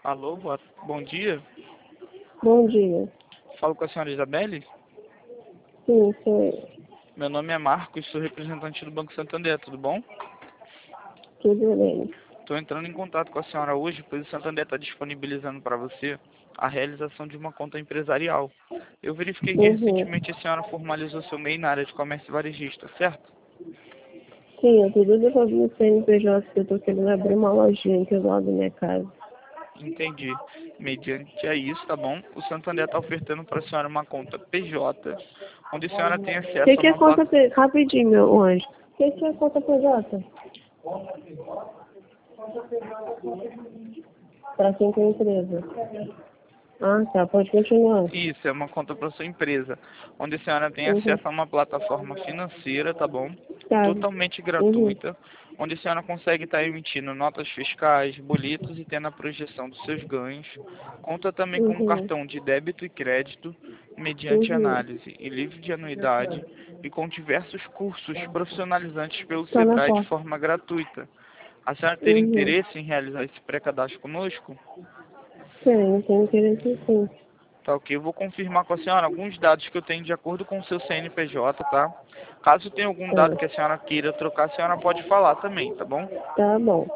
Alô, bom dia. Bom dia. Falo com a senhora Isabelle. Sim, sou eu. Meu nome é Marcos, sou representante do Banco Santander, tudo bom? Tudo bem. Estou entrando em contato com a senhora hoje, pois o Santander está disponibilizando para você a realização de uma conta empresarial. Eu verifiquei que Uhum. recentemente a senhora formalizou seu MEI na área de comércio varejista, certo? Sim, eu tô doida pra vir no CNPJ, que eu tô querendo abrir uma lojinha aqui do lado da minha casa. Entendi. Mediante a isso, tá bom? O Santander está ofertando para a senhora uma conta PJ, onde a senhora tem O acesso a que é uma plataforma. conta PJ? Rapidinho, meu anjo. O que é conta PJ? Pra quem tem empresa. Ah, tá. Pode continuar. Isso, é uma conta para sua empresa, onde a senhora tem Uhum. acesso a uma plataforma financeira, tá bom? Tá. Totalmente Uhum. gratuita, onde a senhora consegue estar emitindo notas fiscais, boletos e tendo a projeção dos seus ganhos. Conta também com um Uhum. cartão de débito e crédito, mediante Uhum. análise e livre de anuidade, e com diversos cursos profissionalizantes pelo Tá na Sebrae de porta. forma gratuita. A senhora teria Uhum. interesse em realizar esse pré-cadastro conosco? Tem interesse sim. Tá ok, eu vou confirmar com a senhora alguns dados que eu tenho de acordo com o seu CNPJ, tá? Caso tenha algum Tá. dado que a senhora queira trocar, a senhora pode falar também, tá bom? Tá bom.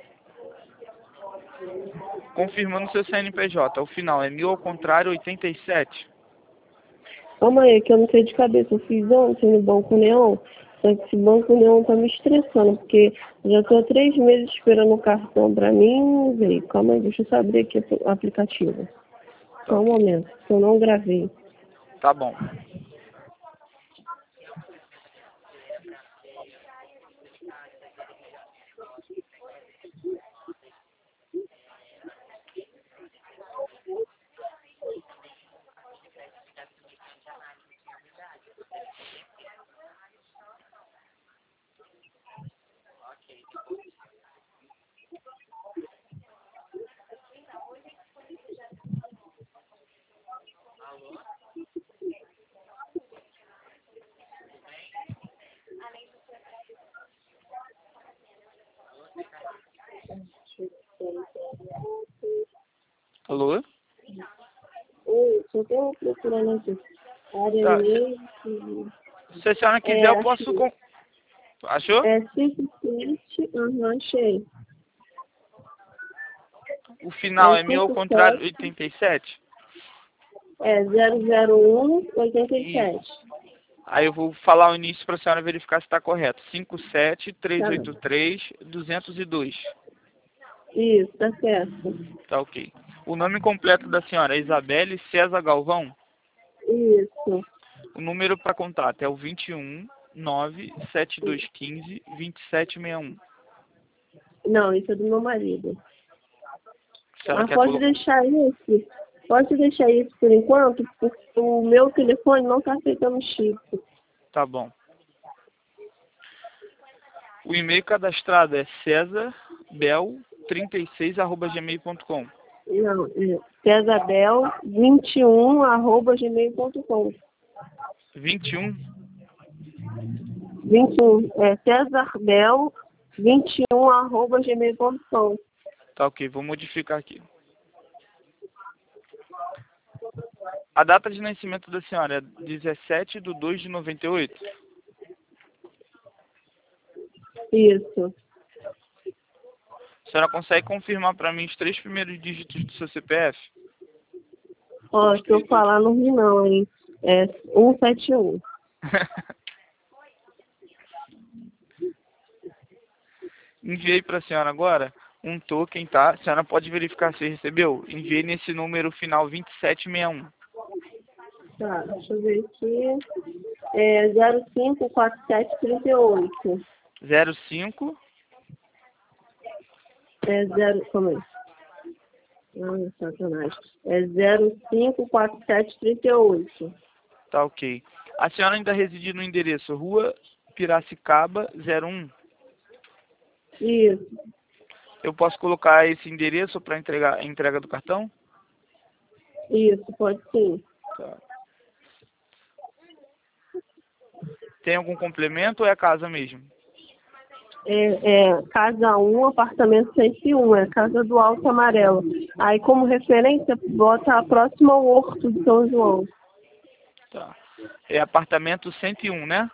Confirmando o seu CNPJ, o final é 1000 ao contrário 87. Calma aí, que eu não sei de cabeça. Eu fiz ontem no Banco Neon, só que esse Banco Neon tá me estressando, porque eu já tô há 3 meses esperando o cartão pra mim ver. Calma aí, deixa eu só abrir aqui o aplicativo. Tá Só um ok, momento, que eu não gravei. tá bom. Alô? Oi, só tô procurando aqui. Área Tá, e-mail. se a senhora quiser eu posso... Achei. Achou? É 57, achei. O final É é 1000 ao contrário 57, 87? 00187. Isso. Aí eu vou falar o início para a senhora verificar se está correto. Tá, 57383-202. isso, tá certo. Tá ok. O nome completo da senhora é Isabelle César Galvão. Isso. O número para contato é o 21 97215 2761. Não, isso é do meu marido. A senhora Mas quer pode colocar? deixar isso. Pode deixar isso por enquanto, porque o meu telefone não está aceitando chip. Tá bom. O e-mail cadastrado é cesarbel36@gmail.com. Não, Cesabel21@gmail.com. 21. 21, Cesarbel21@gmail.com. Tá ok, vou modificar aqui. A data de nascimento da senhora é 17/2/98. Isso. A senhora consegue confirmar para mim os 3 primeiros dígitos do seu CPF? Ó, se eu falar não vi não, hein? É 171. Enviei para a senhora agora um token, tá? A senhora pode verificar se recebeu? Enviei nesse número final 2761. Tá, deixa eu ver aqui. É 054738. 05. É 0, como é? Ah, sacanagem. É 054738. Tá ok. A senhora ainda reside no endereço Rua Piracicaba 01. Isso, Eu posso colocar esse endereço para entregar a entrega do cartão? isso, pode sim. Tá. Tem algum complemento ou é a casa mesmo? Casa 1, apartamento 101, é Casa do Alto Amarelo. Aí, como referência, bota a próxima ao Horto de São João. Tá. É apartamento 101, né?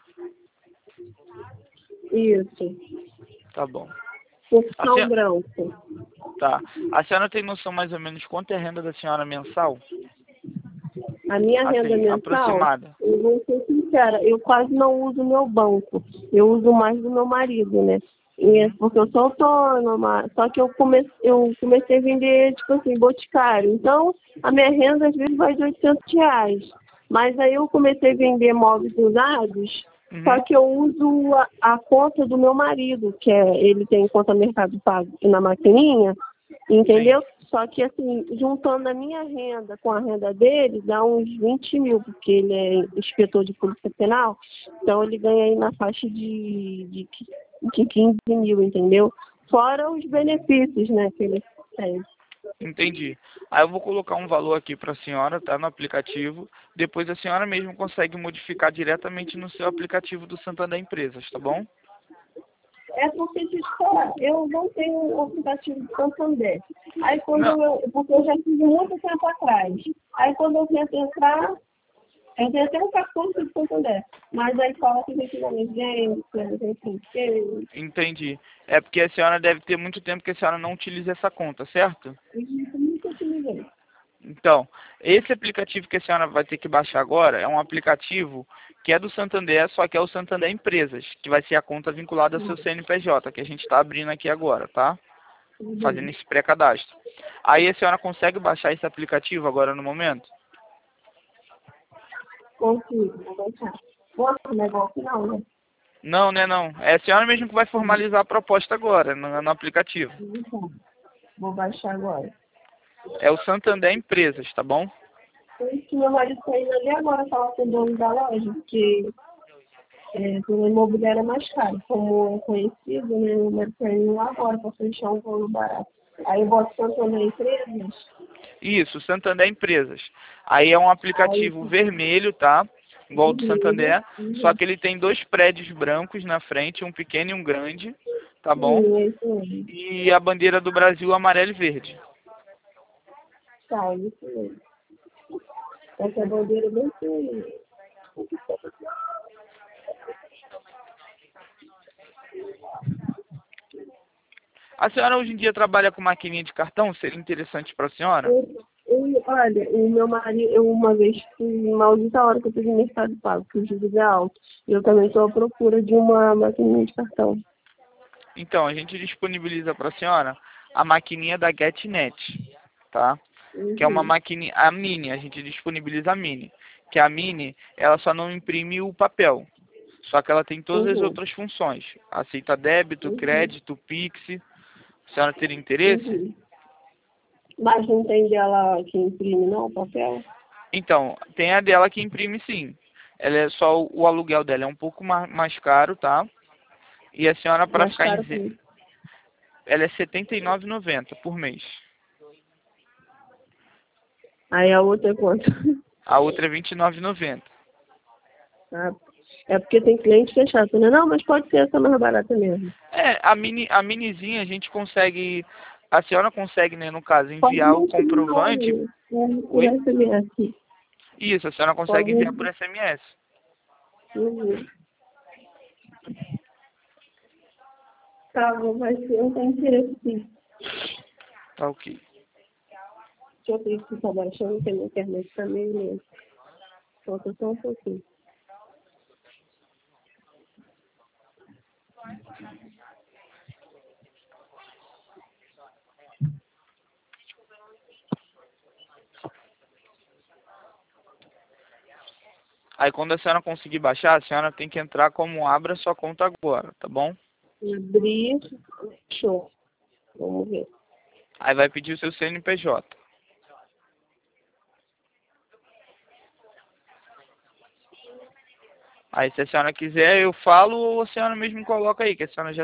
Isso. Tá bom. A Portão senhora, branco. tá. A senhora tem noção mais ou menos quanto é a renda da senhora mensal? A minha renda Assim, mensal, aproximada. eu vou ser sincera, eu quase não uso meu banco. Eu uso mais do meu marido, né? Porque eu sou autônoma, só que eu comecei a vender, tipo assim, boticário. Então, a minha renda às vezes vai de R$ 800. Mas aí eu comecei a vender móveis usados, só Uhum. que eu uso a conta do meu marido, ele tem conta Mercado Pago na maquininha, Sim. entendeu? Só que, assim, juntando a minha renda com a renda dele, dá uns 20 mil, porque ele é inspetor de polícia penal, então ele ganha aí na faixa de 15 mil, entendeu? Fora os benefícios, né, que ele tem. Entendi. Aí eu vou colocar um valor aqui para a senhora, tá? No aplicativo. Depois a senhora mesmo consegue modificar diretamente no seu aplicativo do Santander Empresas, tá bom? É porque, deixa eu te falar, eu não tenho o aplicativo do Santander. Aí Não, porque eu já fiz muito tempo atrás. Aí quando eu tento entrar, eu tenho até um cartão do Santander. Mas aí fala que tem que dar emergência, não tem que entendi. É porque a senhora deve ter muito tempo que a senhora não utiliza essa conta, certo? isso nunca utilizei. Então, esse aplicativo que a senhora vai ter que baixar agora é um aplicativo que é do Santander, só que é o Santander Empresas, que vai ser a conta vinculada ao seu CNPJ, que a gente está abrindo aqui agora, tá? Fazendo esse pré-cadastro. Aí a senhora consegue baixar esse aplicativo agora no momento? Consigo, vou baixar. Posso negócio não, né? Não, né, não. É a senhora mesmo que vai formalizar a proposta agora, no aplicativo. Então, vou baixar agora. É o Santander Empresas, tá bom? Por isso que meu marido está indo ali agora falar com o dono da loja, porque o imobiliário é mais caro. Como é conhecido, né? O marido está indo lá agora para fechar um valor barato. Aí eu boto Santander Empresas, Isso, Santander Empresas. Aí é um aí aplicativo vermelho, tá? Igual o do vermelho, Santander, só que ele tem dois prédios brancos na frente, um pequeno e um grande, tá bom? sim, é isso mesmo. E a bandeira do Brasil amarelo e verde. Tá, é isso mesmo. Essa bandeira é bem feia. A senhora hoje em dia trabalha com maquininha de cartão? Seria interessante para a senhora? Olha, o meu marido, eu uma vez fui maldita hora que eu fiz no Mercado Pago, que o juros é alto. E eu também estou à procura de uma maquininha de cartão. Então, a gente disponibiliza para a senhora a maquininha da GetNet, tá? Que é uma Uhum. maquininha, a Mini, a gente disponibiliza a Mini. Que a Mini, ela só não imprime o papel. Só que ela tem todas as Uhum. outras funções. Aceita débito, Uhum. crédito, Pix. A senhora teria interesse? Uhum. Mas não tem dela que imprime, não, papel? Então, tem a dela que imprime sim. Ela é só o aluguel dela é um pouco mais caro, tá? E a senhora, para Mais ficar caro que isso. ela é R$ 79,90 por mês. Aí a outra é quanto? A outra é R$ 29,90. Ah, é porque tem cliente que é chato, né? Não, mas pode ser essa mais barata mesmo. É, a minizinha a gente consegue, a senhora consegue, né, no caso, Pode enviar o me ensinar comprovante. por Oi? SMS. Isso, a senhora consegue Pode enviar por me... SMS. Uhum. Tá bom, vai ser. Eu tenho interesse sim. Tá ok. Deixa eu ver se tá baixando, que a minha internet tá meio lenta. Falta só um pouquinho. Aí quando a senhora conseguir baixar, a senhora tem que entrar como abra sua conta agora, tá bom? Abrir. Show. Vamos ver. Aí vai pedir o seu CNPJ. Aí se a senhora quiser eu falo ou a senhora mesmo coloca aí, que a senhora já